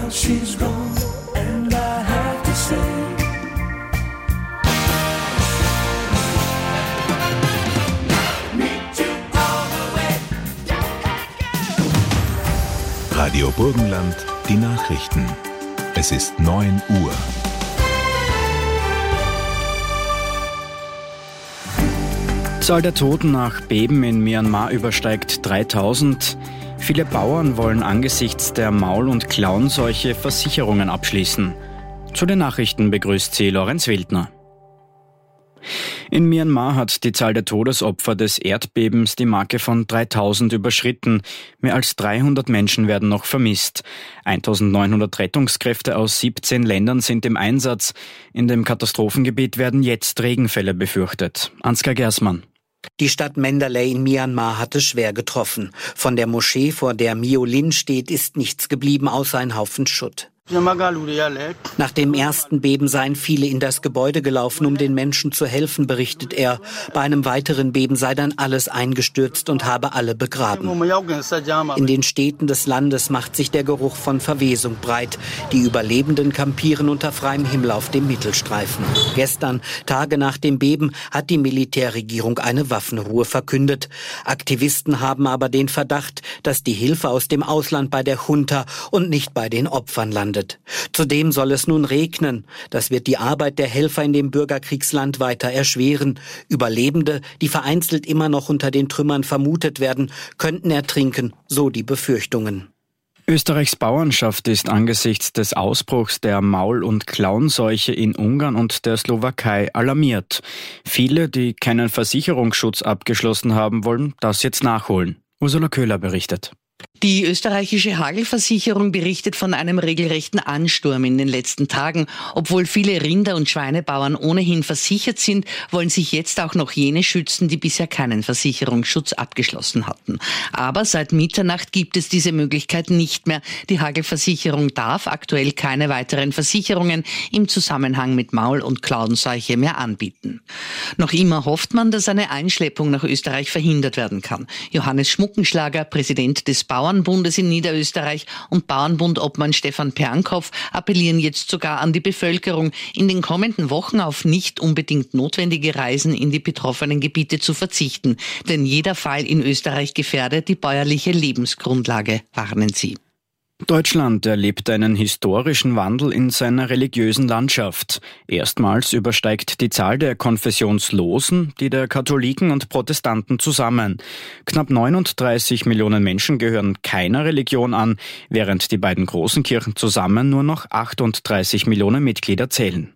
now she's gone, and I have to say, meet you all the way. Radio Burgenland, die Nachrichten. Es ist 9 Uhr. Die Zahl der Toten nach Beben in Myanmar übersteigt 3000. Viele Bauern wollen angesichts der Maul- und Klauenseuche Versicherungen abschließen. Zu den Nachrichten begrüßt sie Lorenz Wildner. In Myanmar hat die Zahl der Todesopfer des Erdbebens die Marke von 3000 überschritten. Mehr als 300 Menschen werden noch vermisst. 1900 Rettungskräfte aus 17 Ländern sind im Einsatz. In dem Katastrophengebiet werden jetzt Regenfälle befürchtet. Ansgar Gersmann. Die Stadt Mandalay in Myanmar hat es schwer getroffen. Von der Moschee, vor der Myo Lin steht, ist nichts geblieben, außer ein Haufen Schutt. Nach dem ersten Beben seien viele in das Gebäude gelaufen, um den Menschen zu helfen, berichtet er. Bei einem weiteren Beben sei dann alles eingestürzt und habe alle begraben. In den Städten des Landes macht sich der Geruch von Verwesung breit. Die Überlebenden kampieren unter freiem Himmel auf dem Mittelstreifen. Gestern, Tage nach dem Beben, hat die Militärregierung eine Waffenruhe verkündet. Aktivisten haben aber den Verdacht, dass die Hilfe aus dem Ausland bei der Junta und nicht bei den Opfern landet. Zudem soll es nun regnen. Das wird die Arbeit der Helfer in dem Bürgerkriegsland weiter erschweren. Überlebende, die vereinzelt immer noch unter den Trümmern vermutet werden, könnten ertrinken, so die Befürchtungen. Österreichs Bauernschaft ist angesichts des Ausbruchs der Maul- und Klauenseuche in Ungarn und der Slowakei alarmiert. Viele, die keinen Versicherungsschutz abgeschlossen haben, wollen das jetzt nachholen. Ursula Köhler berichtet. Die österreichische Hagelversicherung berichtet von einem regelrechten Ansturm in den letzten Tagen. Obwohl viele Rinder- und Schweinebauern ohnehin versichert sind, wollen sich jetzt auch noch jene schützen, die bisher keinen Versicherungsschutz abgeschlossen hatten. Aber seit Mitternacht gibt es diese Möglichkeit nicht mehr. Die Hagelversicherung darf aktuell keine weiteren Versicherungen im Zusammenhang mit Maul- und Klauenseuche mehr anbieten. Noch immer hofft man, dass eine Einschleppung nach Österreich verhindert werden kann. Johannes Schmuckenschlager, Präsident des Bauernbundes in Niederösterreich und Bauernbundobmann Stefan Pernkopf appellieren jetzt sogar an die Bevölkerung, in den kommenden Wochen auf nicht unbedingt notwendige Reisen in die betroffenen Gebiete zu verzichten. Denn jeder Fall in Österreich gefährde die bäuerliche Lebensgrundlage, warnen sie. Deutschland erlebt einen historischen Wandel in seiner religiösen Landschaft. Erstmals übersteigt die Zahl der Konfessionslosen die der Katholiken und Protestanten zusammen. Knapp 39 Millionen Menschen gehören keiner Religion an, während die beiden großen Kirchen zusammen nur noch 38 Millionen Mitglieder zählen.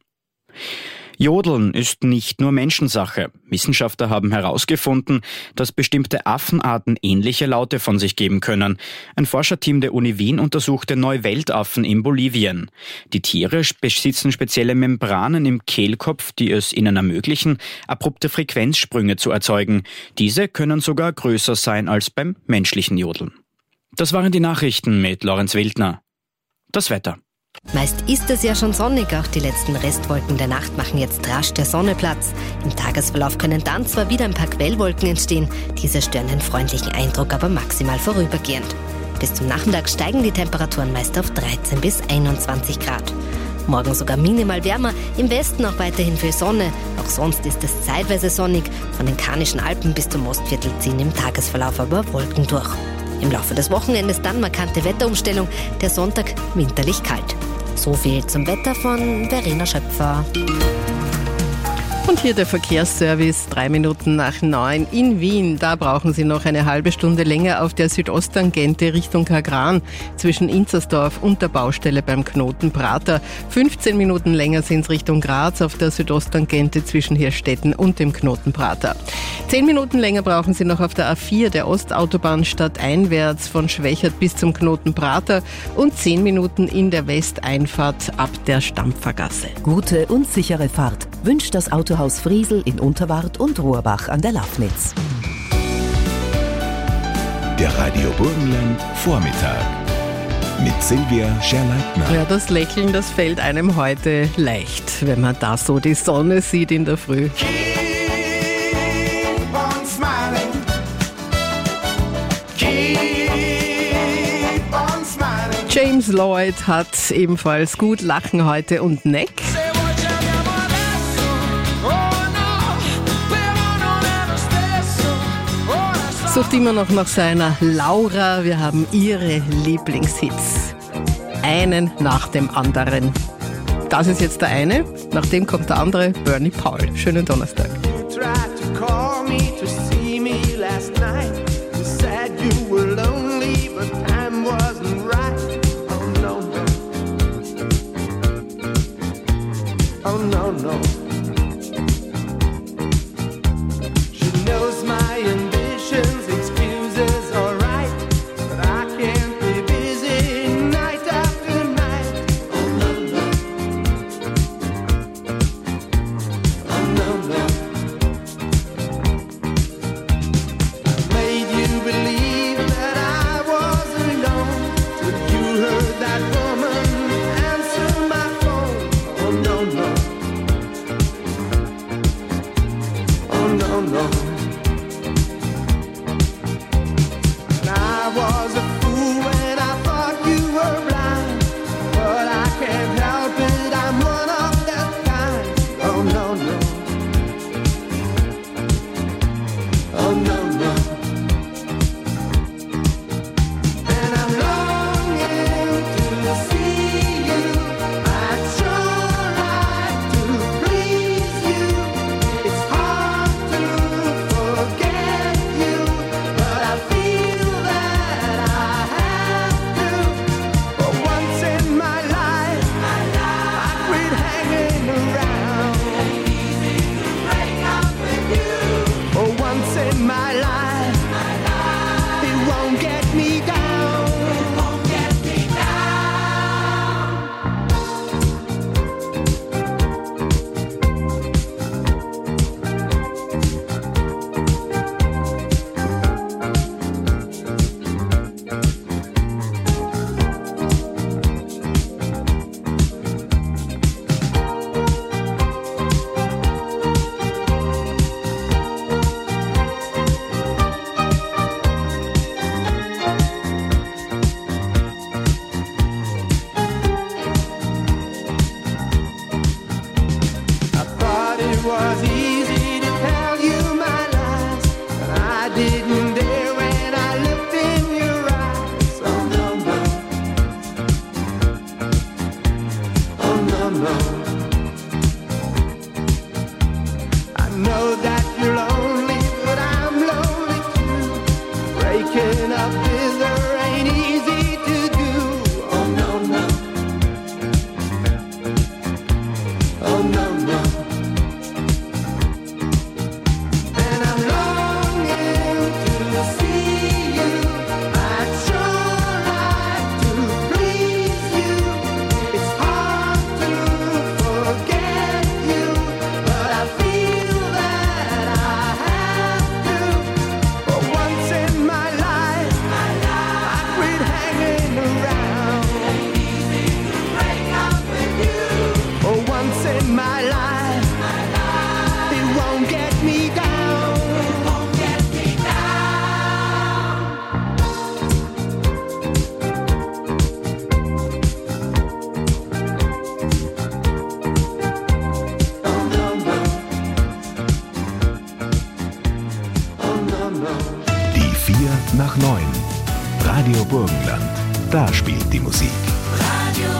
Jodeln ist nicht nur Menschensache. Wissenschaftler haben herausgefunden, dass bestimmte Affenarten ähnliche Laute von sich geben können. Ein Forscherteam der Uni Wien untersuchte Neuweltaffen in Bolivien. Die Tiere besitzen spezielle Membranen im Kehlkopf, die es ihnen ermöglichen, abrupte Frequenzsprünge zu erzeugen. Diese können sogar größer sein als beim menschlichen Jodeln. Das waren die Nachrichten mit Lorenz Wildner. Das Wetter. Meist ist es ja schon sonnig, auch die letzten Restwolken der Nacht machen jetzt rasch der Sonne Platz. Im Tagesverlauf können dann zwar wieder ein paar Quellwolken entstehen, diese stören den freundlichen Eindruck aber maximal vorübergehend. Bis zum Nachmittag steigen die Temperaturen meist auf 13 bis 21 Grad. Morgen sogar minimal wärmer, im Westen auch weiterhin viel Sonne. Auch sonst ist es zeitweise sonnig, von den Karnischen Alpen bis zum Ostviertel ziehen im Tagesverlauf aber Wolken durch. Im Laufe des Wochenendes dann markante Wetterumstellung, der Sonntag winterlich kalt. So viel zum Wetter von Verena Schöpfer. Und hier der Verkehrsservice, 3 Minuten nach 9 in Wien. Da brauchen Sie noch eine halbe Stunde länger auf der Südosttangente Richtung Kagran zwischen Inzersdorf und der Baustelle beim Knoten Prater. 15 Minuten länger sind es Richtung Graz auf der Südosttangente zwischen Hirstetten und dem Knoten Prater. 10 Minuten länger brauchen Sie noch auf der A4 der Ostautobahn stadteinwärts von Schwächert bis zum Knoten Prater und 10 Minuten in der Westeinfahrt ab der Stampfergasse. Gute und sichere Fahrt wünscht das Autohaus Friesel in Unterwart und Rohrbach an der Lafnitz. Der Radio Burgenland Vormittag mit Silvia Scherleitner. Ja, das Lächeln, das fällt einem heute leicht, wenn man da so die Sonne sieht in der Früh. James Lloyd hat ebenfalls gut Lachen heute und Neck. Sucht immer noch nach seiner Laura. Wir haben ihre Lieblingshits. Einen nach dem anderen. Das ist jetzt der eine, nach dem kommt der andere, Bernie Paul. Schönen Donnerstag. nach 9. Radio Burgenland. Da spielt die Musik. Radio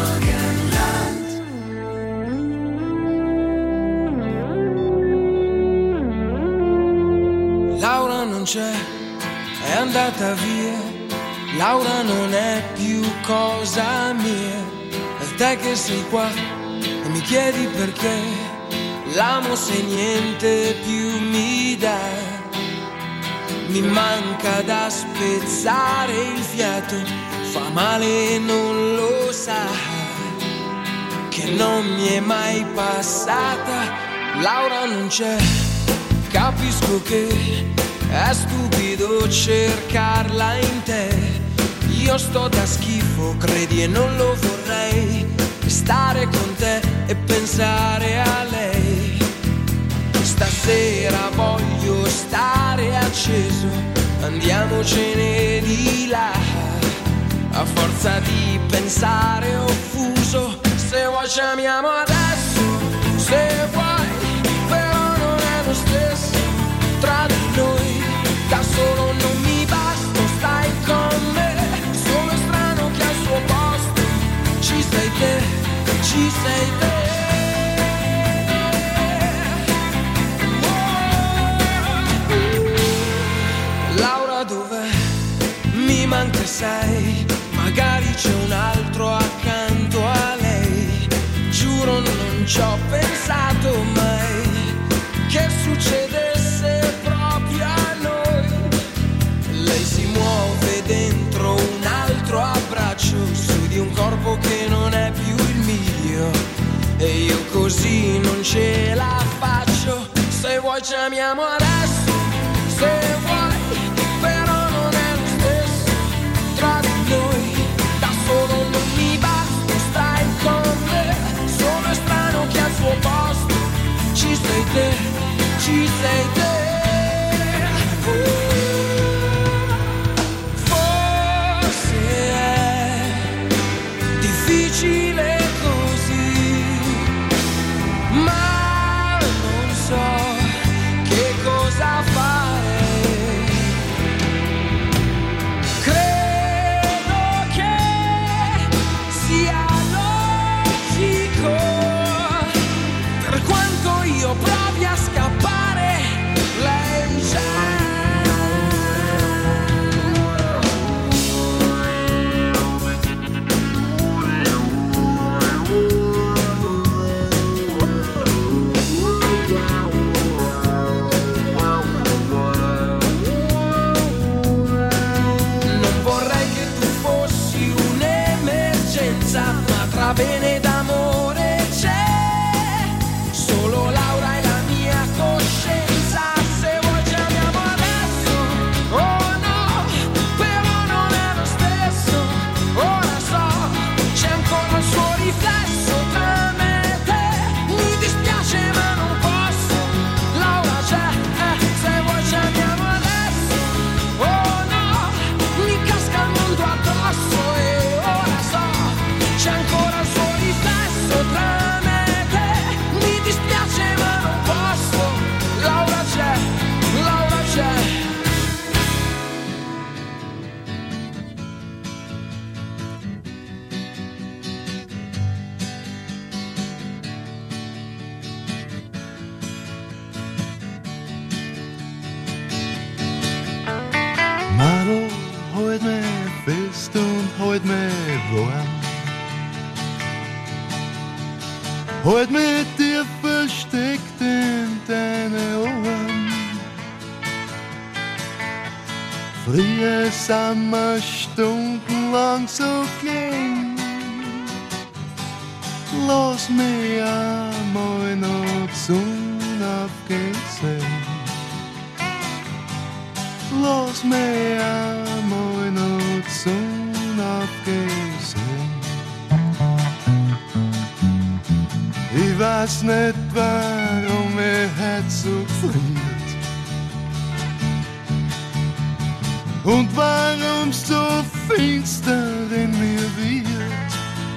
Burgenland. Laura non c'è, è andata via. Laura non è più cosa mia. È te che sei qua e mi chiedi perché. L'amo se niente più mi dà. Mi manca da spezzare il fiato, fa male e non lo sa, che non mi è mai passata. Laura non c'è, capisco che è stupido cercarla in te. Io sto da schifo, credi e non lo vorrei, stare con te e pensare a lei. Stasera voglio stare acceso, andiamocene di là, a forza di pensare offuso. Se vuoi ci amiamo adesso, se vuoi, però non è lo stesso tra di noi. Da solo non mi basta, stai con me. Sono strano che al suo posto ci sei te, ci sei te. Laura dov'è? Mi manca sei, magari c'è un altro accanto a lei. Giuro non ci ho pensato mai che succedesse proprio a noi. Lei si muove dentro un altro abbraccio, su di un corpo che non è più il mio, e io così non ce la faccio. Se vuoi ci amiamo adesso, se vuoi, però non è lo stesso tra di noi. Da solo non mi basta, stai con me. Sono strano che al suo posto ci sei te, ci sei te. Forse è difficile così, ma non so che cosa fare. Credo che sia logico, per quanto io provi a scappare, lei c'è. Non vorrei che tu fossi un'emergenza, ma tra bene ed amore c'è solo Laura e la mia coscienza. Se vuoi ci amiamo adesso, oh no, però non è lo stesso. Ora so, c'è ancora il suo riflesso tra me e te. Mi dispiace ma non posso, Laura c'è, se vuoi ci amiamo adesso, oh no, mi casca il mondo addosso. E ora so, c'è ancora il suo riflesso tra me e te. Mi dispiace ma non posso, Laura c'è, Laura c'è. Maro, halt mich fest und halt mich warm. Halt mich dir versteckt in deine Ohren. Früher sind wir stundenlang so klein. Lass mich einmal noch Sonnenaufgehen sehen. Lass mich einmal noch Sonnenaufgehen sehen. Ich weiß nicht, warum ich heute so friert und warum's so finster in mir wird.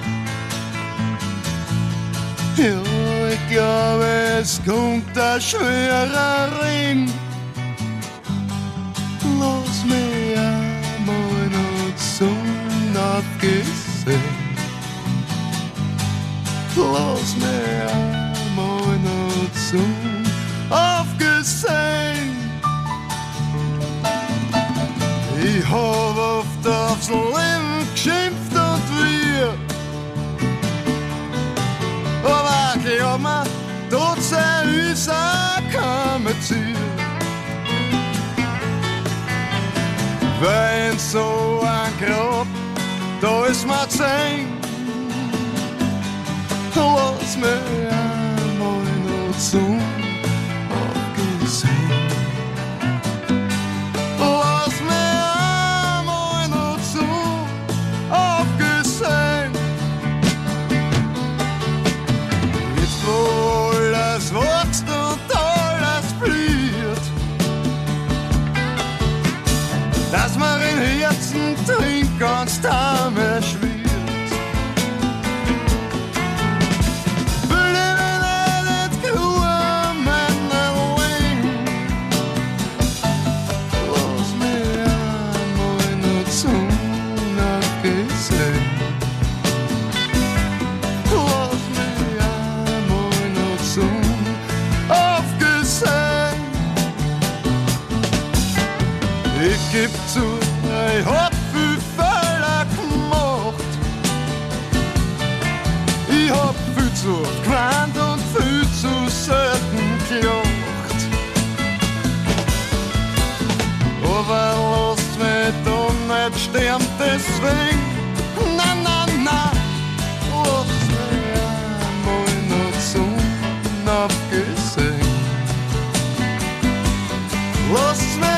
Ja, ich glaube, es kommt ein schwerer Ring. Lass mich einmal noch Sonnenaufgehen sehen. Lass mich einmal noch Sonnenaufgehen sehen. Ich hab oft aufs Leben geschimpft und wir, aber glaub mir, dort sei uns auch kein Ziel. Weil in so ein Grab, da ist mir zehn. Lass mich einmal noch Sonnenaufgehen sehen. Lass mich einmal noch Sonnenaufgehen sehen. Jetzt wo alles wächst und alles blüht, dass man in Herzen trinkt ganz Star mehr schwirrt. Ich geb zu, ich hab viel Fehler gemacht. Ich hab viel zu oft geweint und viel zu selten gelacht. Aber lasst mich da nicht sterben deswegen. Na, na, na, lasst mich einmal noch zum Abgesehen. Lasst mich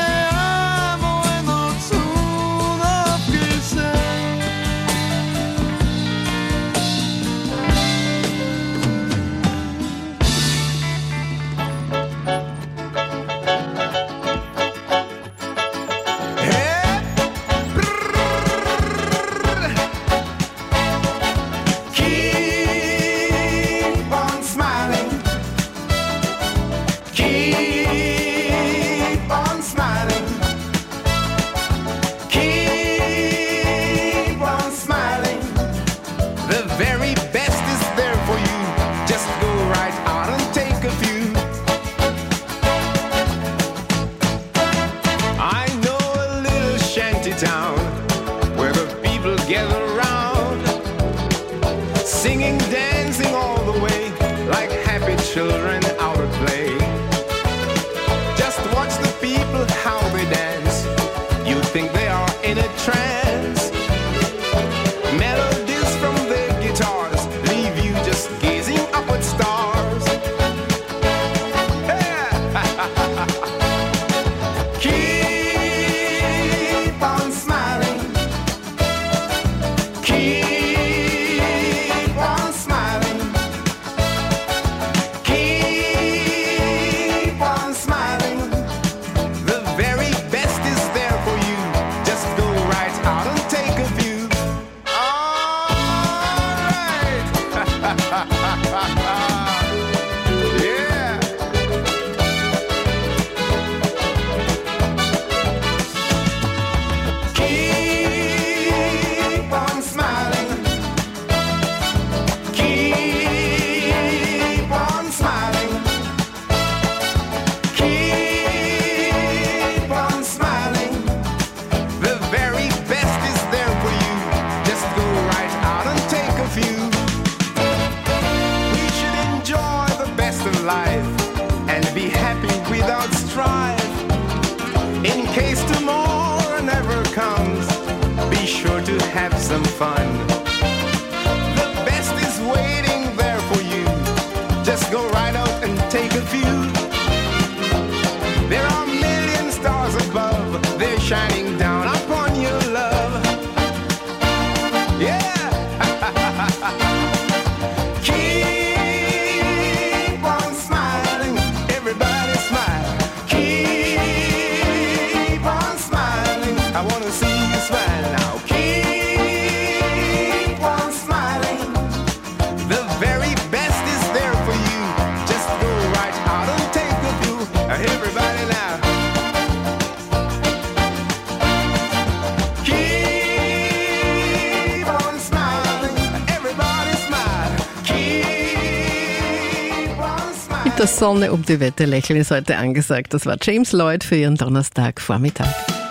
Das Sonne um die Wette lächeln ist heute angesagt. Das war James Lloyd für Ihren Donnerstagvormittag.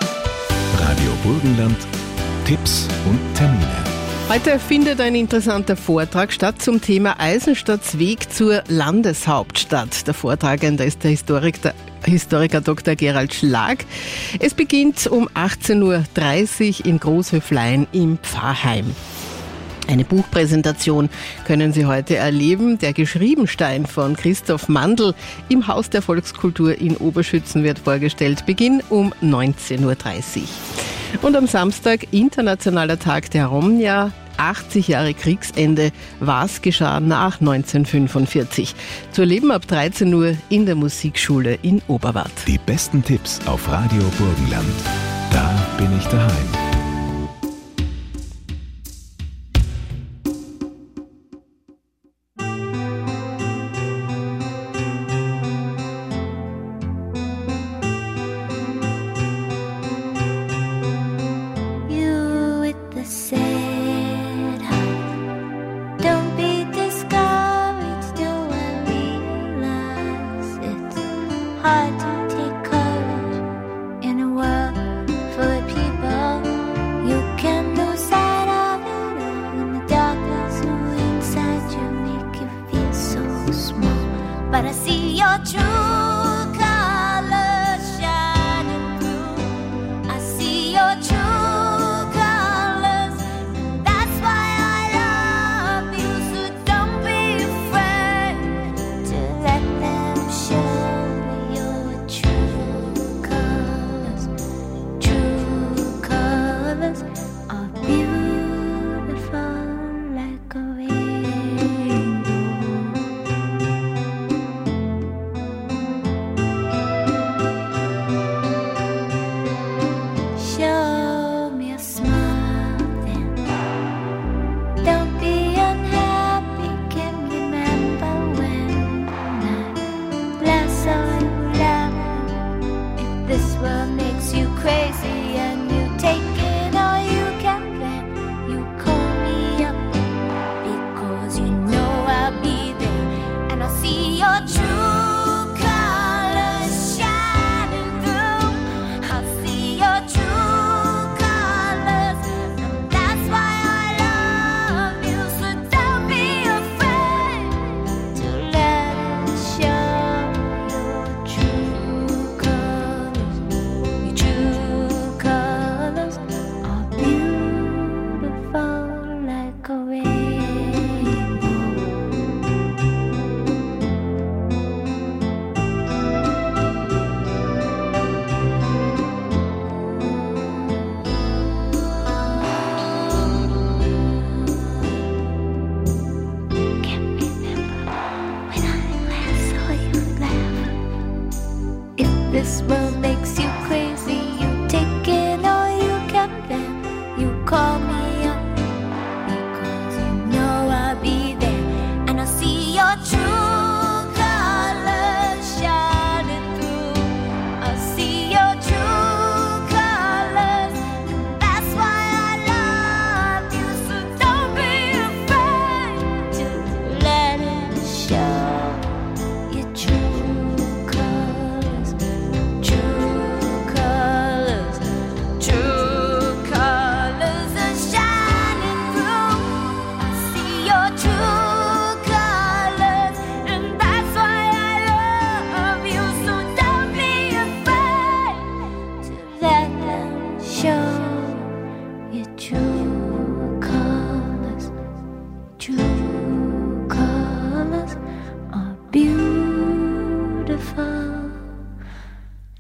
Radio Burgenland, Tipps und Termine. Heute findet ein interessanter Vortrag statt zum Thema Eisenstadts Weg zur Landeshauptstadt. Der Vortragende ist der Historiker Dr. Gerald Schlag. Es beginnt um 18.30 Uhr in Großhöflein im Pfarrheim. Eine Buchpräsentation können Sie heute erleben. Der Geschriebenstein von Christoph Mandl im Haus der Volkskultur in Oberschützen wird vorgestellt. Beginn um 19.30 Uhr. Und am Samstag Internationaler Tag der Romja. 80 Jahre Kriegsende. Was geschah nach 1945? Zu erleben ab 13 Uhr in der Musikschule in Oberwart. Die besten Tipps auf Radio Burgenland. Da bin ich daheim.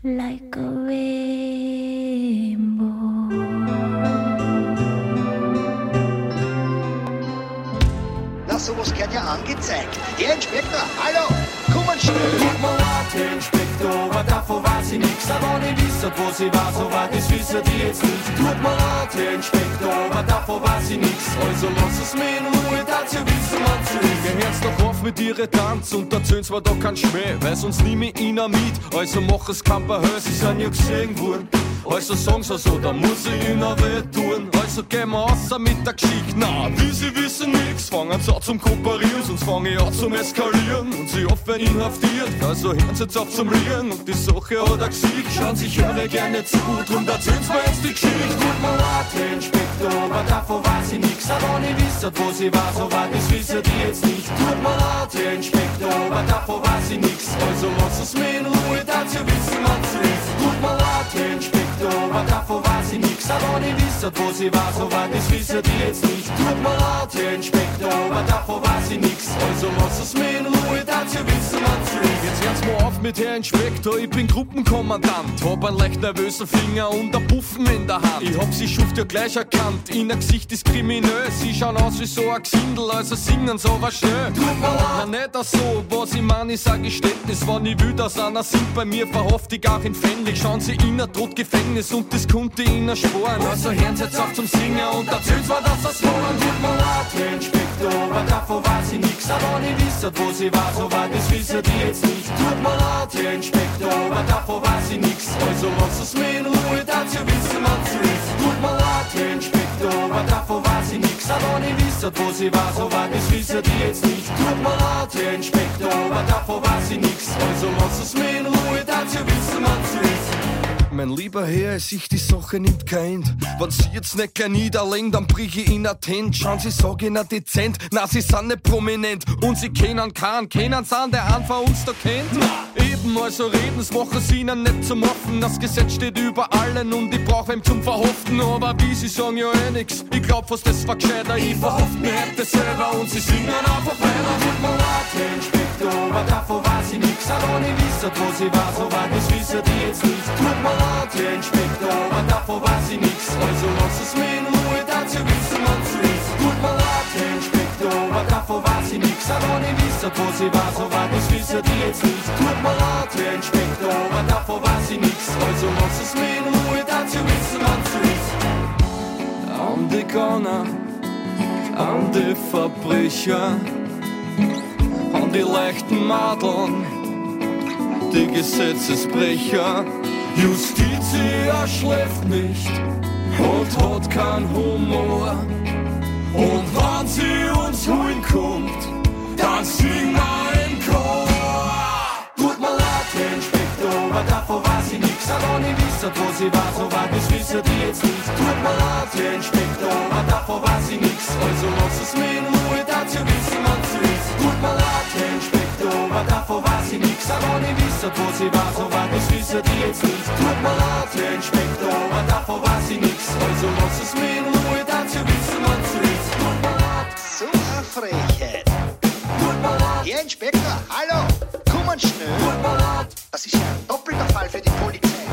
like a rainbow. Na, sowas gehört ja angezeigt. Herr Inspektor, hallo, kommen schnell. Tut mir leid, Herr Inspektor, aber davon weiß ich nix. Aber wenn ich wisse, wo sie war, so weit, das wissen die jetzt nicht. Tut mir leid, Herr Inspektor, aber davon weiß ich nix. Also lass es mir in Ruhe, dass ihr wissen, was zu ist. Gehört's doch auf mit ihre Tanz und erzählen's mir doch kein Schmäh, weil sonst nimm ich ihn mit. Also mach es kein Verhör, sie sind ja gesehen worden. Also sagen sie so, da muss ich ihnen weh tun. Also gehen wir außer mit der Geschichte. Na, wie sie wissen nix, fangen sie an zum Kooperieren, sonst fange ich an zum Eskalieren. Und sie oft werden inhaftiert, also hören sie jetzt auf zum Lieren. Und die Sache hat er Gesicht, schauen sich höre gerne zu, drum erzählen's mir jetzt die Geschichte. Tut mir leid, Herr Inspektor, aber davon weiß ich nix. Aber wenn ich wisse, wo sie war, so weit, das wissen die jetzt nicht. Tut mir leid, Herr Inspektor, aber davon weiß ich nix. Also lass es mir in Ruhe, dass ihr wissen, was zu ist. Tut mir leid, Herr Inspektor, aber davon weiß ich nix. Aber wenn ich wisse, wo sie war, so weit, das wissen die jetzt nicht. Tut mir leid, Herr Inspektor, aber davon weiß ich nix. Also lass es mir in Ruhe, dass ihr wissen, was zu ist. Jetzt hört's mal auf mit Herr Inspektor, ich bin Gruppenkommandant. Hab einen leicht nervösen Finger und ein Puffen in der Hand. Ich hab sie Schuft ja gleich erkannt, in ihr Gesicht ist kriminös. Sie schauen aus wie so ein Gesindel, also singen so was schön. Na nicht auch so, was ich mein, ist ein Geständnis. Wenn ich will, dass einer sind bei mir, verhofft ich auch in Fähnlich. Schauen sie in ein Todgefängnis und das konnte ihnen sparen. Also hören sie jetzt auf zum Singen und erzählen's mir, dass das wollen. Tut mir leid, Herr Inspektor, aber davon weiß ich nix. Aber wenn ich wisse, wo sie war, so weit, das wissen die jetzt nicht. Tut mir leid, Herr Inspektor, aber davon weiß ich nix. Also lass es mir in Ruhe, dass ihr wissen, was zu ist. Tut mir leid, Herr Inspektor, aber davon weiß ich nix. Aber wenn ich wisse, wo sie war, so weit, das wissen die jetzt nicht. Tut mir leid, Herr Inspektor, aber davon weiß ich nix. Also lass es mir in Ruhe, dass ihr wissen, was zu ist. Mein lieber Herr, es sich die Sache nicht kennt. Wenn sie jetzt nicht gleich niederlegen, dann brich ich in Tent. Schauen sie, sag ihnen dezent, na, sie sind nicht prominent. Und sie kennen keinen, kennen sie an, der einen von uns da kennt. Eben, also reden's, machen sie ihnen nicht zum Offen. Das Gesetz steht über allen und ich brauch wem zum Verhaften. Aber wie, sie sagen ja eh nix, ich glaub fast das war gescheiter. Ich verhafte mir heute selber und sie singen einfach weiter. Tut mir leid, Herr Inspektor, aber davon weiß ich nix. Aber wenn ich wisse, wo sie war, so weit, das wissen die jetzt nicht. Tut mir leid, Herr Inspektor, aber davon weiß ich nix. Also lass es mir in Ruhe, dass ihr wissen, was zu ist. Tut mir leid, Herr Inspektor, aber davon weiß ich nix. Aber wenn ich wisse, wo sie war, so weit, das wissen die jetzt nicht. Tut mir leid, Herr Inspektor, aber davon weiß ich nix. Also lass es mir in Ruhe, dass ihr wissen, was zu ist. An die Gauner, an die Verbrecher, an die leichten Madeln, die Gesetzesbrecher. Justitia schläft nicht und hat keinen Humor. Und wenn sie uns holen kommt, dann singen wir im Chor. Tut mir leid, Herr Inspektor, aber davon weiß ich nix. Aber wenn ich wisse, wo sie war, so weit, das wissen die jetzt nicht. Tut mir leid, Herr Inspektor, aber davon weiß ich nix. Also lass es mir in Ruhe, dass ihr wissen, was zu ist. Tut mir leid, Herr Inspektor, aber davon weiß ich nix. Aber wenn ich wisse, wo sie war, so weit, das wissen die jetzt nicht. Tut mir leid, Herr Inspektor, aber davon weiß ich nix. Also lass es mir in Ruhe, dass ihr wissen, was zu ist. Tut mir leid. So eine Frechheit. Herr Inspektor, hallo, kommen schnell. Das ist ja ein doppelter Fall für die Polizei.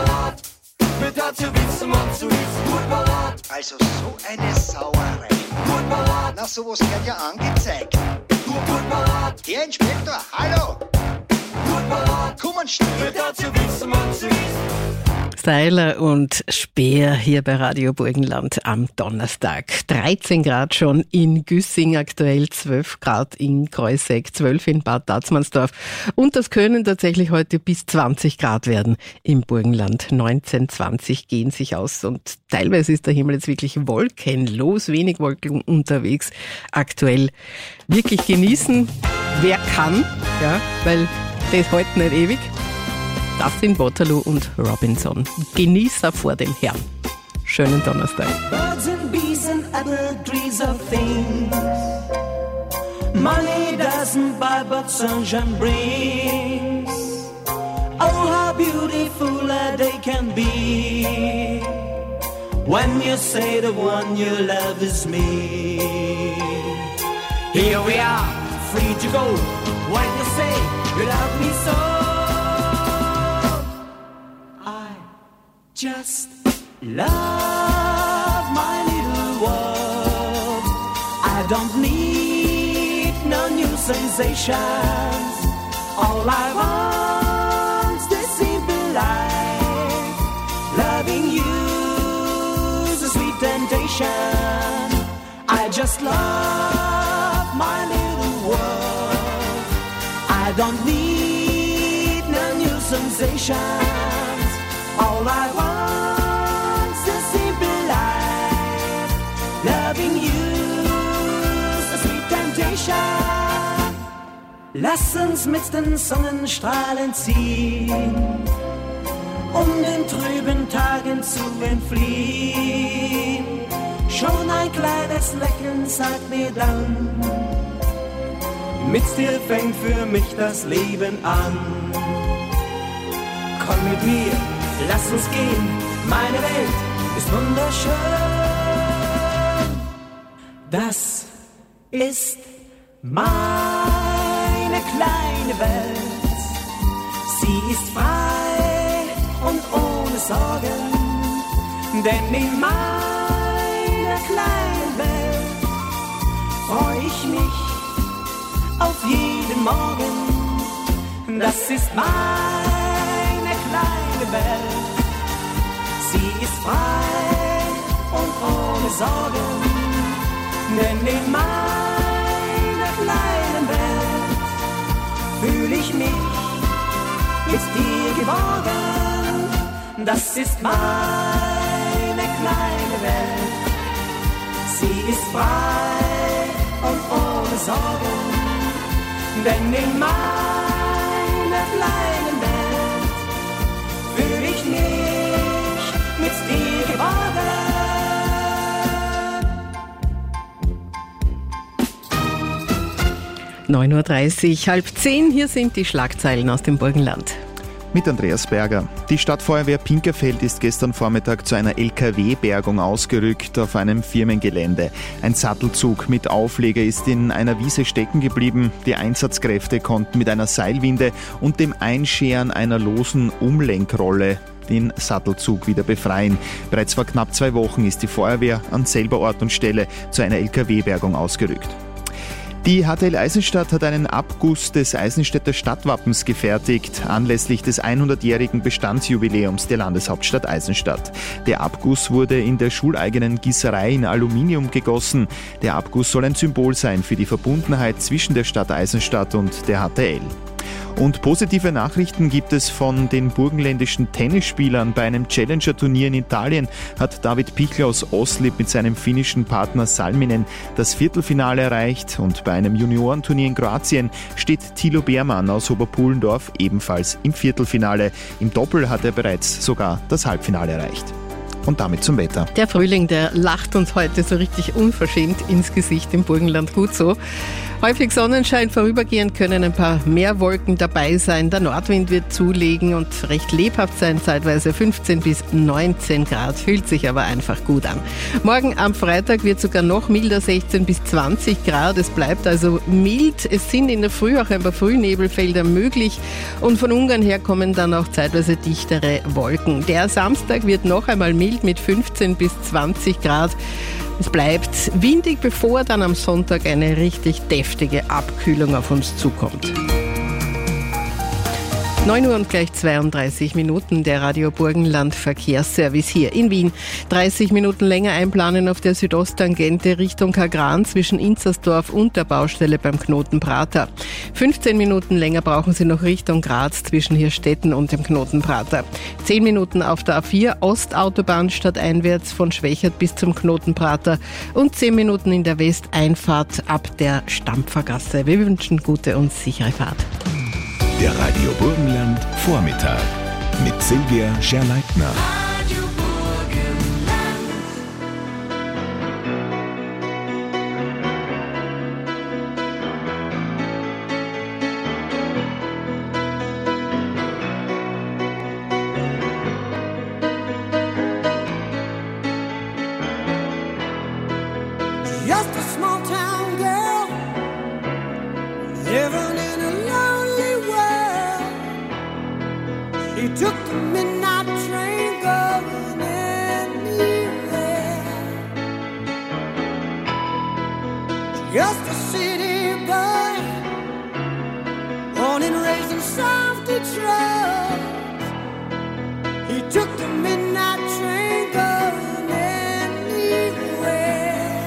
Also so eine Sauerei. Na, sowas wird ja angezeigt. Herr Inspektor, hallo, kommen schnell. Seiler und Speer hier bei Radio Burgenland am Donnerstag. 13 Grad schon in Güssing, aktuell 12 Grad in Kreuzeck, 12 in Bad Tatzmannsdorf. Und das können tatsächlich heute bis 20 Grad werden im Burgenland. 19, 20 gehen sich aus und teilweise ist der Himmel jetzt wirklich wolkenlos, wenig Wolken unterwegs. Aktuell wirklich genießen, wer kann, ja, weil das heute nicht ewig. Das sind Waterloo und Robinson. Genießer vor dem Herrn. Schönen Donnerstag. Birds and bees and other trees of things. Money doesn't buy, but sunshine brings. Oh, how beautiful a day can be when you say the one you love is me. Here we are, free to go when you say you love me so. Just love my little world. I don't need no new sensations. All I want's the simple life. Loving you's a sweet temptation. I just love my little world. I don't need no new sensations. All I want's a simple life. Loving you's a sweet temptation. Lass uns mit den Sonnenstrahlen ziehen, den trüben Tagen zu entfliehen. Schon ein kleines Lächeln sagt mir dann, mit dir fängt für mich das Leben an. Komm mit mir, lass uns gehen, meine Welt ist wunderschön. Das ist meine kleine Welt. Sie ist frei und ohne Sorgen, denn in meiner kleinen Welt freu ich mich auf jeden Morgen. Das ist meine kleine Welt. Sie ist frei und ohne Sorgen, denn in meiner kleinen Welt fühl ich mich mit dir geborgen. Das ist meine kleine Welt. Sie ist frei und ohne Sorgen, denn in meiner kleinen Welt fühl ich mich mit dir geborgen. 9.30 Uhr, 9:30, hier sind die Schlagzeilen aus dem Burgenland. Mit Andreas Berger. Die Stadtfeuerwehr Pinkerfeld ist gestern Vormittag zu einer LKW-Bergung ausgerückt auf einem Firmengelände. Ein Sattelzug mit Aufleger ist in einer Wiese stecken geblieben. Die Einsatzkräfte konnten mit einer Seilwinde und dem Einscheren einer losen Umlenkrolle den Sattelzug wieder befreien. Bereits vor knapp 2 Wochen ist die Feuerwehr an selber Ort und Stelle zu einer LKW-Bergung ausgerückt. Die HTL Eisenstadt hat einen Abguss des Eisenstädter Stadtwappens gefertigt, anlässlich des 100-jährigen Bestandsjubiläums der Landeshauptstadt Eisenstadt. Der Abguss wurde in der schuleigenen Gießerei in Aluminium gegossen. Der Abguss soll ein Symbol sein für die Verbundenheit zwischen der Stadt Eisenstadt und der HTL. Und positive Nachrichten gibt es von den burgenländischen Tennisspielern. Bei einem Challenger-Turnier in Italien hat David Pichler aus Oslip mit seinem finnischen Partner Salminen das Viertelfinale erreicht. Und bei einem Juniorenturnier in Kroatien steht Thilo Beermann aus Oberpullendorf ebenfalls im Viertelfinale. Im Doppel hat er bereits sogar das Halbfinale erreicht. Und damit zum Wetter. Der Frühling, der lacht uns heute so richtig unverschämt ins Gesicht im Burgenland. Gut so. Häufig Sonnenschein, vorübergehend können ein paar mehr Wolken dabei sein. Der Nordwind wird zulegen und recht lebhaft sein, zeitweise 15 bis 19 Grad. Fühlt sich aber einfach gut an. Morgen am Freitag wird sogar noch milder, 16 bis 20 Grad. Es bleibt also mild. Es sind in der Früh auch ein paar Frühnebelfelder möglich. Und von Ungarn her kommen dann auch zeitweise dichtere Wolken. Der Samstag wird noch einmal mild mit 15 bis 20 Grad. Es bleibt windig, bevor dann am Sonntag eine richtig deftige Abkühlung auf uns zukommt. 9 Uhr und gleich 32 Minuten, der Radio Burgenland Verkehrsservice hier in Wien. 30 Minuten länger einplanen auf der Südosttangente Richtung Kagran zwischen Inzersdorf und der Baustelle beim Knoten Prater. 15 Minuten länger brauchen Sie noch Richtung Graz zwischen Hirstetten und dem Knoten Prater. 10 Minuten auf der A4 Ostautobahn stadteinwärts von Schwächert bis zum Knoten Prater und 10 Minuten in der Westeinfahrt ab der Stampfergasse. Wir wünschen gute und sichere Fahrt. Der Radio Burgenland Vormittag mit Silvia Scherleitner. Just a small town girl living in a lonely world. She took the midnight train going just a city boy, born and raised in South Detroit. He took the midnight train going anywhere.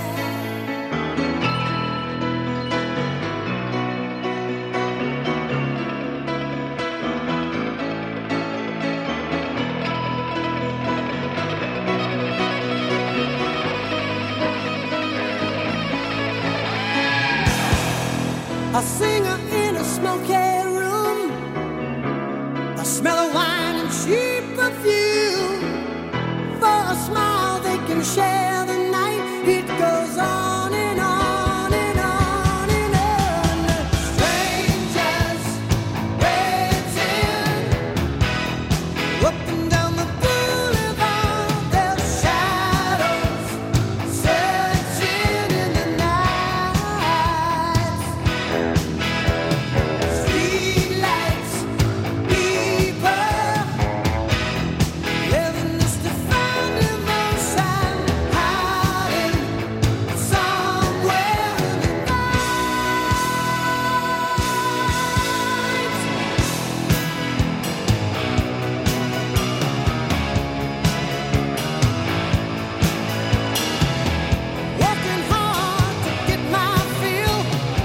A singer in a smoky room, the smell of wine and cheap perfume. For a smile they can share the night. It goes on and on and on and on. Strangers waiting up and down the boulevard, their shadows searching in the night. Streetlights, people, living just to find emotion, hiding somewhere in the working hard to get my fill.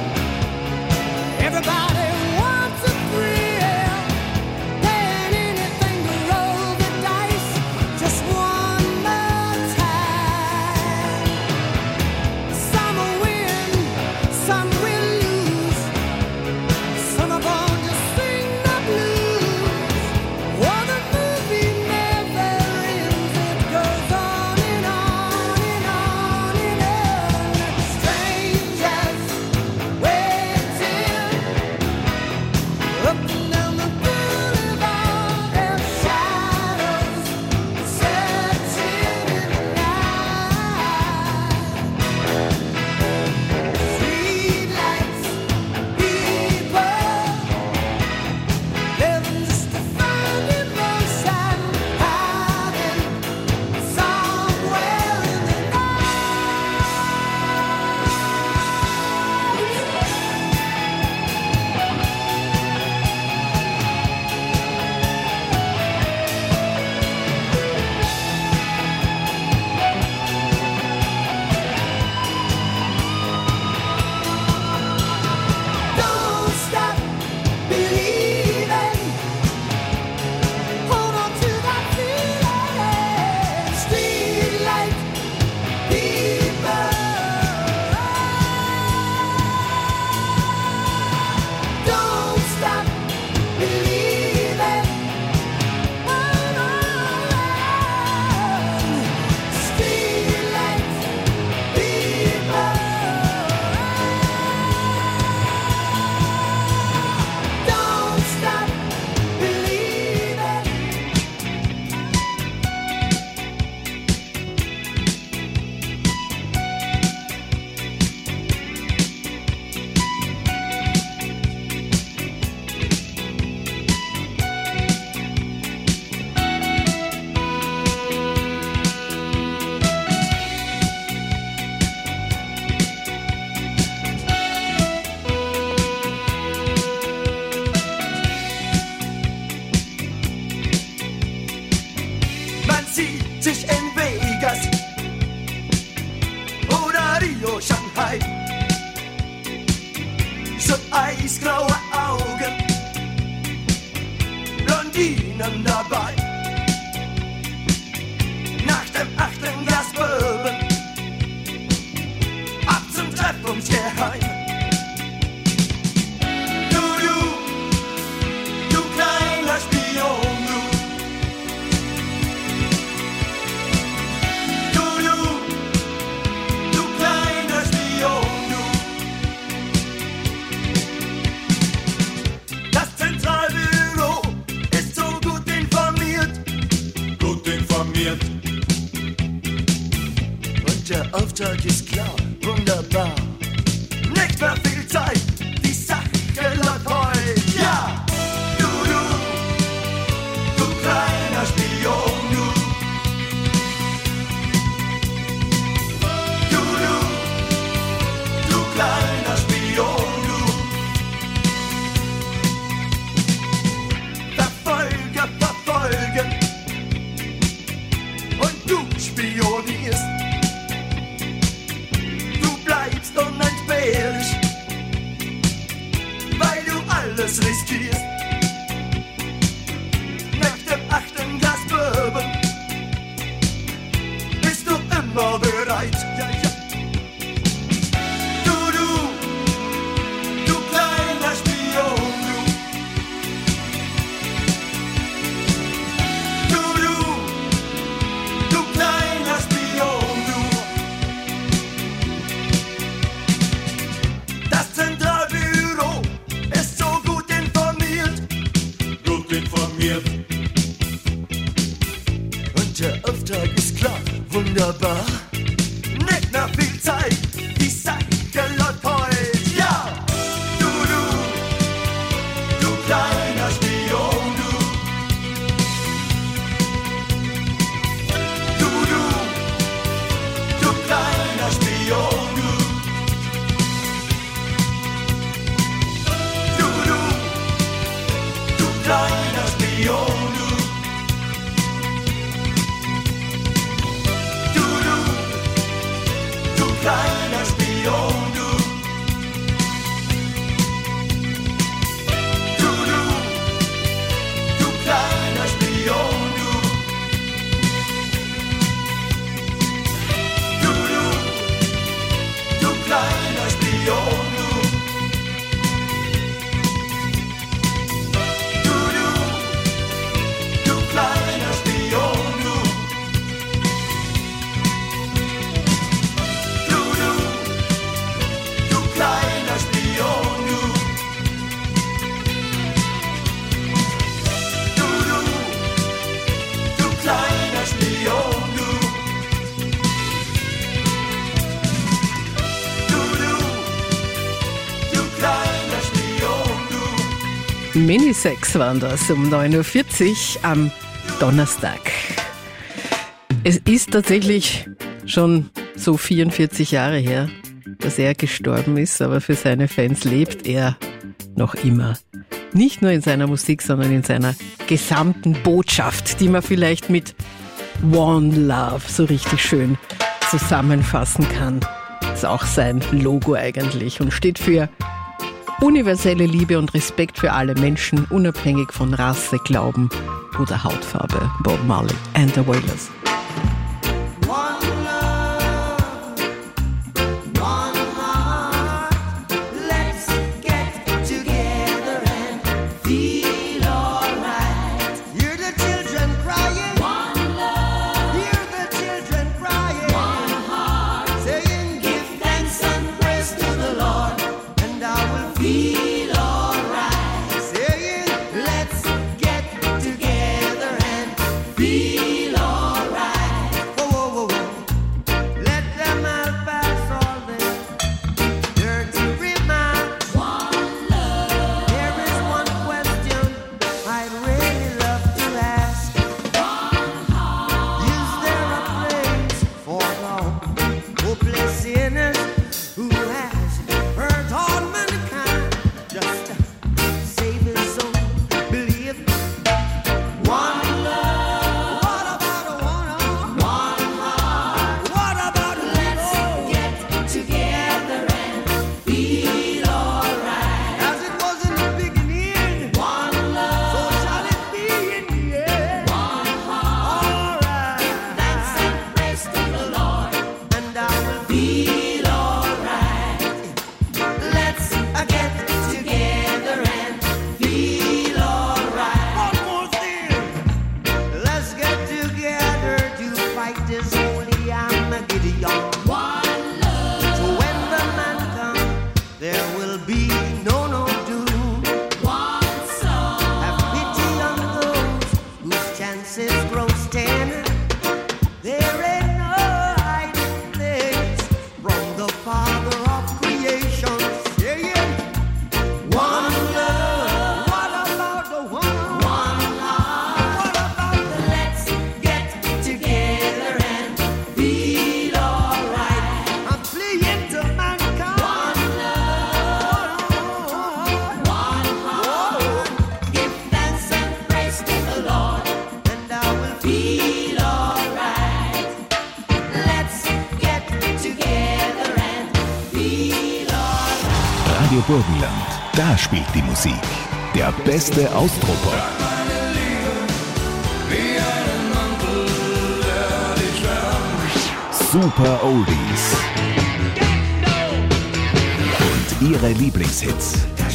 Everybody wants a thrill, paying anything to roll the dice just one more time. Some will win, some will lose. Some are born to sing the blues. Oh, the movie never ends. It goes on and on and on and on. Strangers waiting up and down the boulevard, their shadows searching in the night. Streetlights, people, living just to find emotion, hiding somewhere in the Don't stop believing. Hold on to that feeling. Streetlight people. Don't stop believing. Hold on. Streetlight people. Don't stop believing. Man sieht sich in Vegas oder Rio, Shanghai. So eisgraue Augen, Blondinen dabei. Nach dem 8. Glas Bourbon, ab zum Treffungsgeheim. Du kleiner Spion, du kleiner Spion, Das Zentralbüro ist so gut informiert. Und der Auftrag ist klar, wunderbar. alles riskierst. Nach dem 8. Glas Bourbon bist du immer bereit. Ja, ja. Du kleiner Spion, du kleiner Spion, du. Das Zentralbüro ist so gut informiert. Gut informiert. Und der Auftrag ist klar, wunderbar. Nicht mehr viel Zeit, die Sache läuft heute. Ja! Du kleiner Spion, du kleiner Spion, du kleiner Spion, du kleiner Spion, du kleiner Spion, du kleiner Spion, du kleiner Spion, du kleiner Spion, du kleiner Spion, du kleiner Spion, Minisex waren das um 9.40 Uhr am Donnerstag. Es ist tatsächlich schon so 44 Jahre her, dass er gestorben ist, aber für seine Fans lebt er noch immer. Nicht nur in seiner Musik, sondern in seiner gesamten Botschaft, die man vielleicht mit One Love so richtig schön zusammenfassen kann. Ist auch sein Logo eigentlich und steht für universelle Liebe und Respekt für alle Menschen, unabhängig von Rasse, Glauben oder Hautfarbe. Bob Marley and the Wailers. Radio Burgenland, da spielt die Musik. Der beste Austropop. Super Oldies. Und ihre Lieblingshits.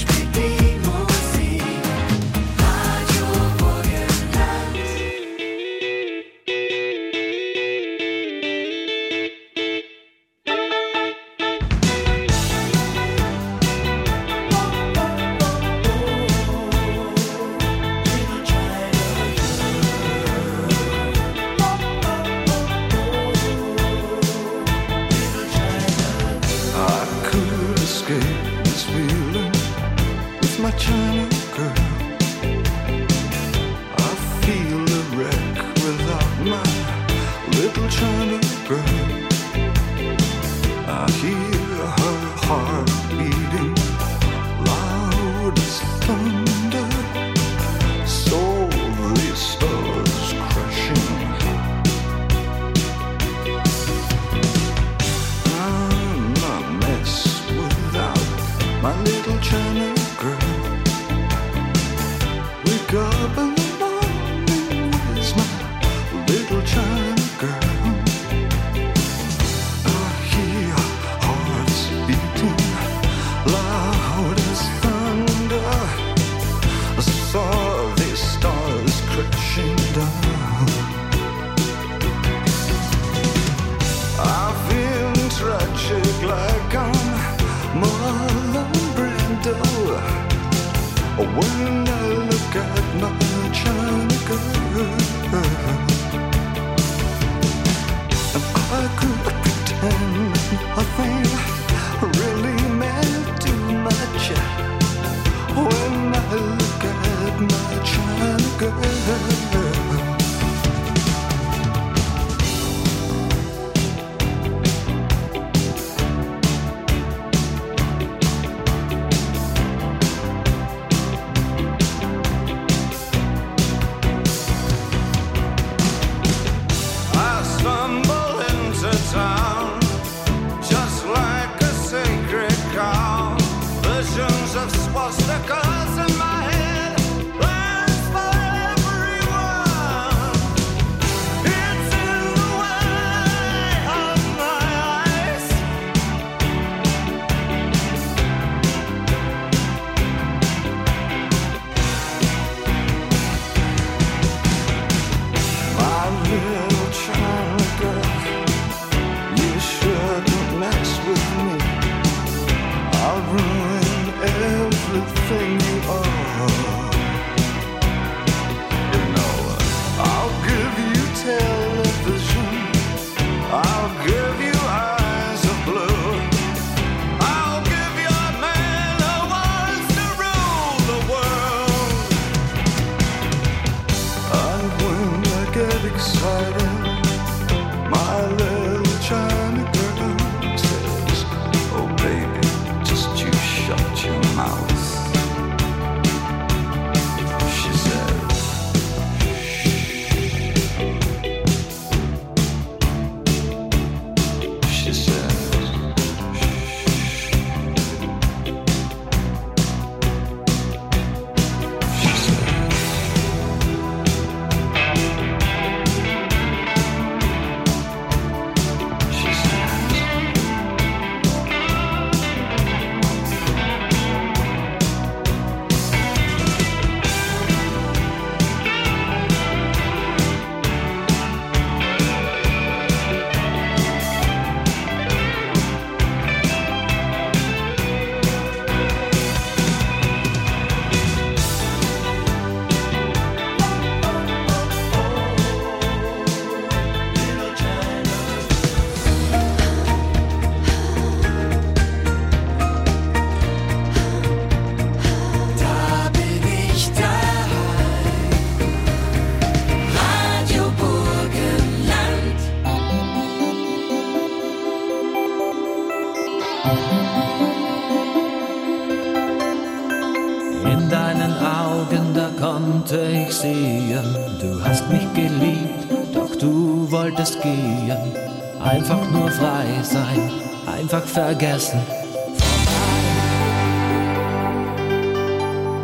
In deinen Augen, da konnte ich sehen, du hast mich geliebt, doch du wolltest gehen. Einfach nur frei sein, einfach vergessen.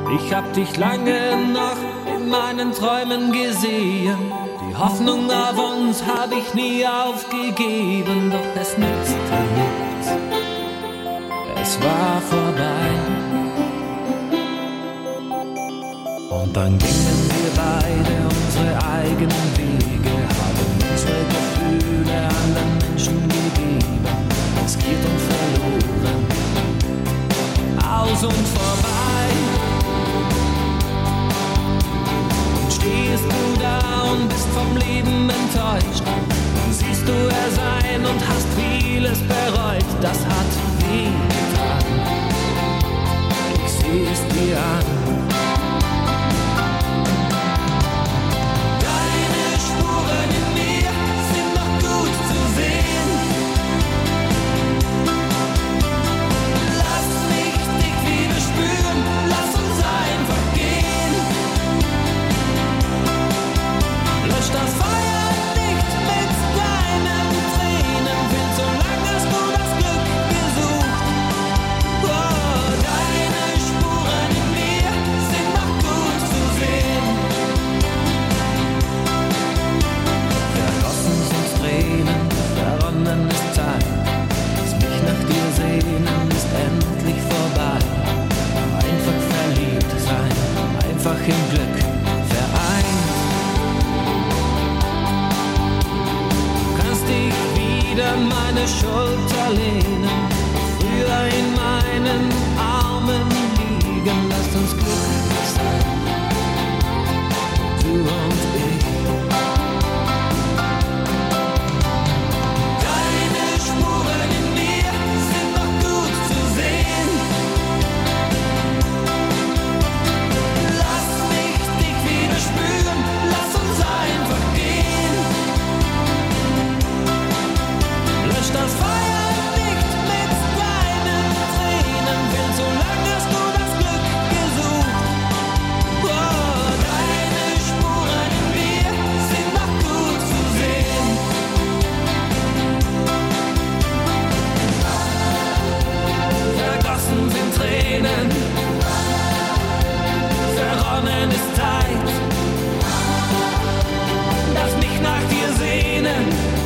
Ich hab dich lange noch in meinen Träumen gesehen. Die Hoffnung auf uns hab ich nie aufgegeben, doch es nützte nichts. Es war vorbei. Und dann gingen wir beide unsere eigenen Wege, haben unsere Gefühle anderen Menschen gegeben. Es geht uns verloren, aus und vorbei. Und stehst du da und bist vom Leben enttäuscht. Dann siehst du er sein und hast vieles bereut. Das hat weh getan. Ich seh es dir an. Das Feuer nicht mit deinen Tränen, will so lang hast du das Glück gesucht. Oh, deine Spuren in mir sind noch gut zu sehen. Vergossen sind Tränen, verronnen ist Zeit. Das mich nach dir sehnen ist endlich vorbei. Einfach verliebt sein, einfach im Glück vereint. Meine Schulter lehnen, früher in meinen Armen liegen, lasst uns glücklich sein, du und ich. Deine Spuren in mir sind noch gut zu sehen. Lass mich dich wieder spüren, lass uns einfach gehen. Lösch das Feuer nicht mit deinen Tränen, will so lang hast du das Glück gesucht. Oh, deine Spuren in mir sind noch gut zu sehen. Vergossen sind Tränen, verronnen ist Zeit. Lass mich nach dir sehnen.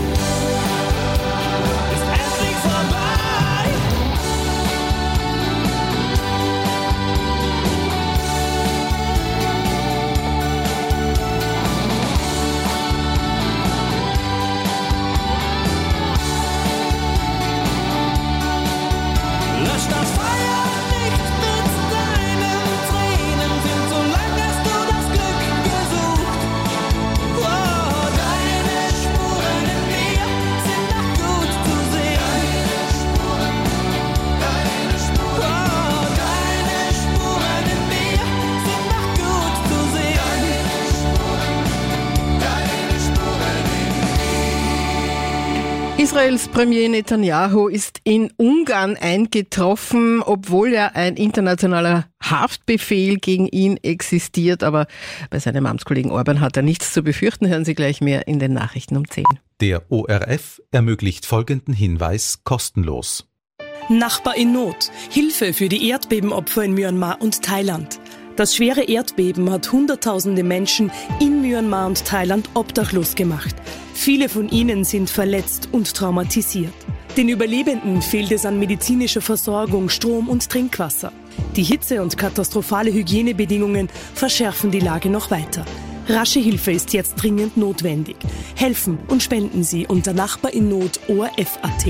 Israels Premier Netanyahu ist in Ungarn eingetroffen, obwohl ja ein internationaler Haftbefehl gegen ihn existiert. Aber bei seinem Amtskollegen Orban hat er nichts zu befürchten. Hören Sie gleich mehr in den Nachrichten um 10. Der ORF ermöglicht folgenden Hinweis kostenlos. Nachbar in Not. Hilfe für die Erdbebenopfer in Myanmar und Thailand. Das schwere Erdbeben hat Hunderttausende Menschen in Myanmar und Thailand obdachlos gemacht. Viele von ihnen sind verletzt und traumatisiert. Den Überlebenden fehlt es an medizinischer Versorgung, Strom und Trinkwasser. Die Hitze und katastrophale Hygienebedingungen verschärfen die Lage noch weiter. Rasche Hilfe ist jetzt dringend notwendig. Helfen und spenden Sie unter Nachbar in Not ORF.at.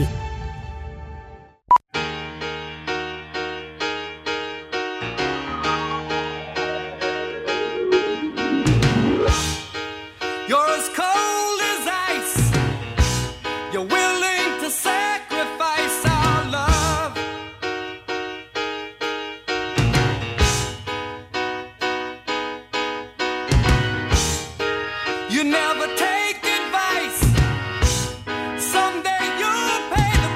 You never take advice. Someday you'll pay the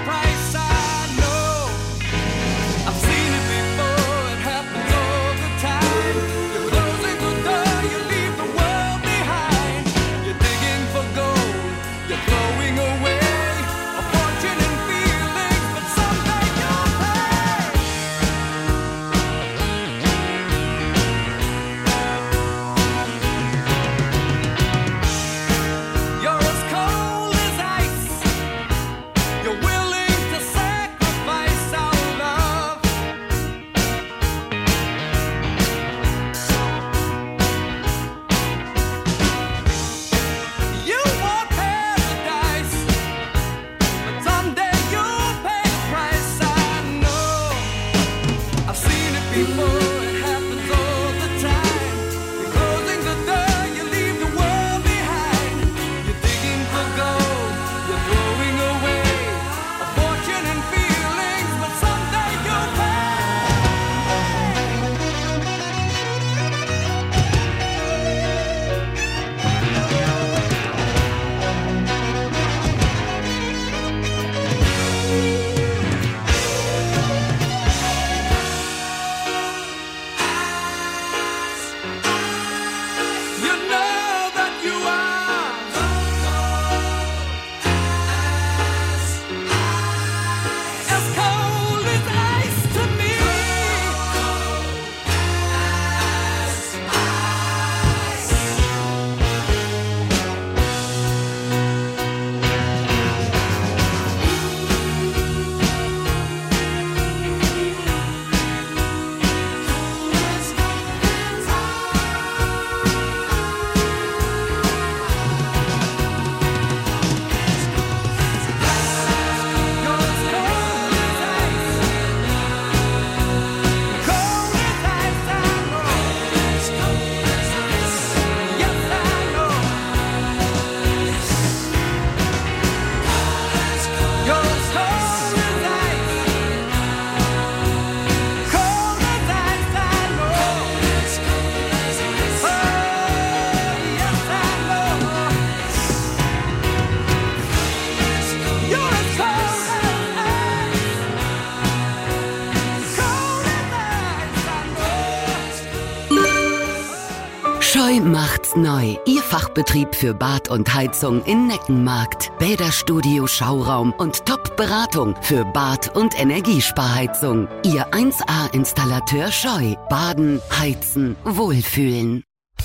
Scheu macht's neu. Ihr Fachbetrieb für Bad und Heizung in Neckenmarkt. Bäderstudio Schauraum und Top-Beratung für Bad- und Energiesparheizung. Ihr 1A-Installateur Scheu. Baden, heizen, wohlfühlen.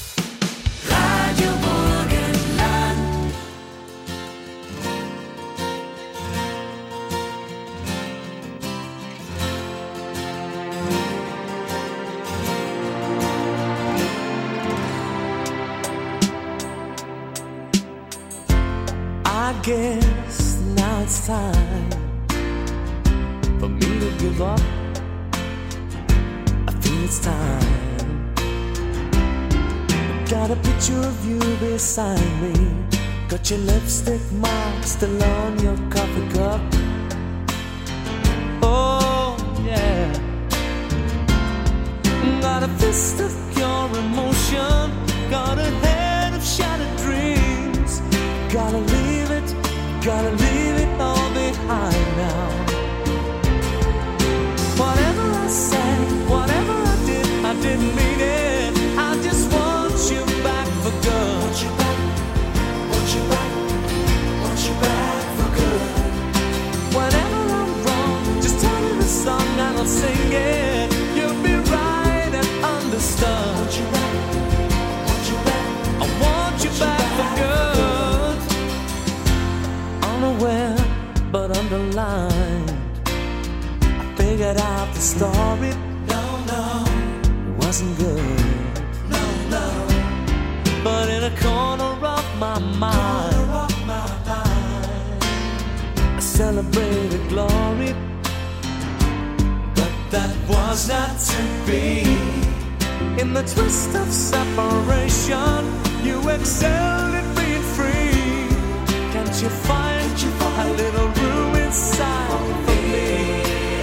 I guess now it's time for me to give up. I feel it's time. Got a picture of you beside me. Got your lipstick mark still on your coffee cup. Oh yeah. Got a fist of pure emotion. Got a head of shattered dreams. Gotta leave it all behind now. Whatever I said, whatever I didn't mean it. I just want you back for good. Want you back, want you back, want you back for good. Whenever I'm wrong, just tell me the song and I'll sing it. You'll be right and understood. Want you back, want you back, I want you back for good. Unaware but underlined, I figured out the story. No, it wasn't good. No, but in a corner of my mind, I celebrated glory. But that was not to be. In the twist of separation, you excelled at being free. Can't you find a little room inside for me?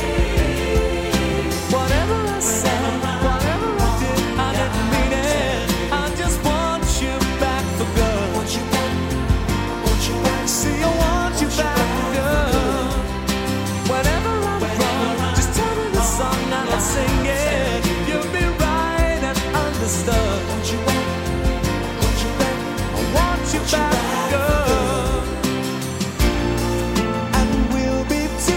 Whatever I said, whatever I did, I didn't mean it. I just want you back for good. Want you back, want you back. See, I want you back for good. Whenever I'm wrong, just tell me the song and I'll sing it. You'll be right and understood. Want you back, want you back. I want you back for good.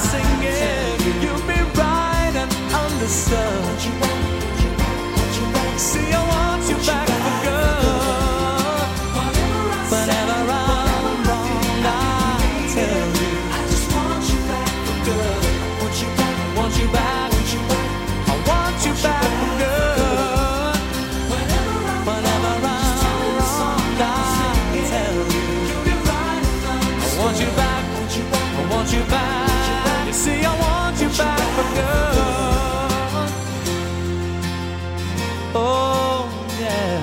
singing. You'll be right and understood. See, I want you back for good. Whenever I'm wrong, I tell you. I just want you back for good. I want you back. I want you back for good. Whenever I'm wrong, I tell you. I want you back. I want you back. You see, I want you back for good. Oh, yeah.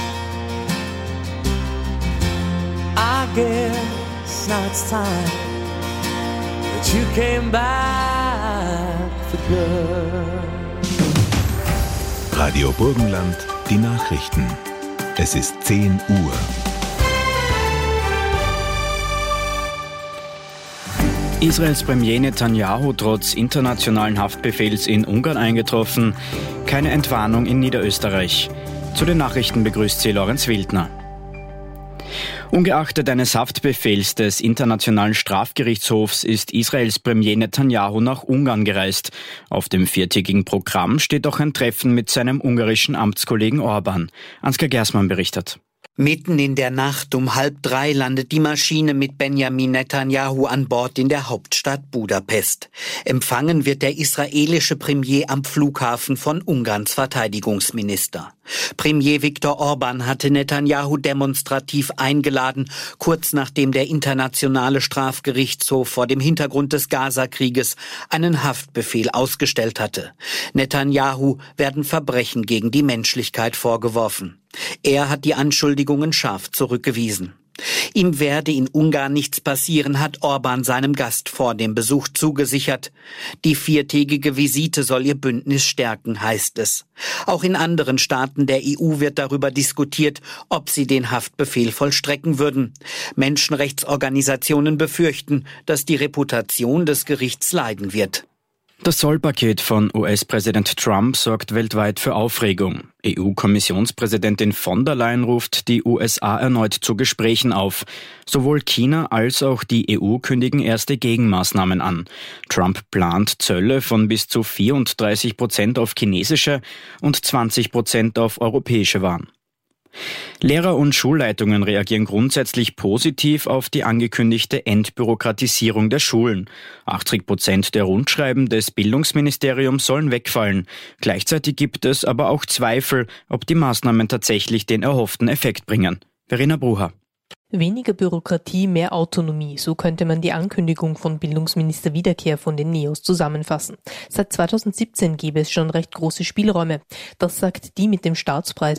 I guess now it's time that you came back for good. Radio Burgenland, die Nachrichten. Es ist 10 Uhr. Israels Premier Netanyahu trotz internationalen Haftbefehls in Ungarn eingetroffen. Keine Entwarnung in Niederösterreich. Zu den Nachrichten begrüßt sie Lorenz Wildner. Ungeachtet eines Haftbefehls des Internationalen Strafgerichtshofs ist Israels Premier Netanyahu nach Ungarn gereist. Auf dem 4-tägigen Programm steht auch ein Treffen mit seinem ungarischen Amtskollegen Orban. Ansgar Gersmann berichtet. Mitten in der Nacht um 2:30 landet die Maschine mit Benjamin Netanyahu an Bord in der Hauptstadt Budapest. Empfangen wird der israelische Premier am Flughafen von Ungarns Verteidigungsminister. Premier Viktor Orban hatte Netanyahu demonstrativ eingeladen, kurz nachdem der Internationale Strafgerichtshof vor dem Hintergrund des Gaza-Krieges einen Haftbefehl ausgestellt hatte. Netanyahu werden Verbrechen gegen die Menschlichkeit vorgeworfen. Er hat die Anschuldigungen scharf zurückgewiesen. Ihm werde in Ungarn nichts passieren, hat Orban seinem Gast vor dem Besuch zugesichert. Die 4-tägige Visite soll ihr Bündnis stärken, heißt es. Auch in anderen Staaten der EU wird darüber diskutiert, ob sie den Haftbefehl vollstrecken würden. Menschenrechtsorganisationen befürchten, dass die Reputation des Gerichts leiden wird. Das Zollpaket von US-Präsident Trump sorgt weltweit für Aufregung. EU-Kommissionspräsidentin von der Leyen ruft die USA erneut zu Gesprächen auf. Sowohl China als auch die EU kündigen erste Gegenmaßnahmen an. Trump plant Zölle von bis zu 34% auf chinesische und 20% auf europäische Waren. Lehrer und Schulleitungen reagieren grundsätzlich positiv auf die angekündigte Entbürokratisierung der Schulen. 80% der Rundschreiben des Bildungsministeriums sollen wegfallen. Gleichzeitig gibt es aber auch Zweifel, ob die Maßnahmen tatsächlich den erhofften Effekt bringen. Verena Brucher. Weniger Bürokratie, mehr Autonomie, so könnte man die Ankündigung von Bildungsminister Wiederkehr von den NEOS zusammenfassen. Seit 2017 gäbe es schon recht große Spielräume. Das sagt die mit dem Staatspreis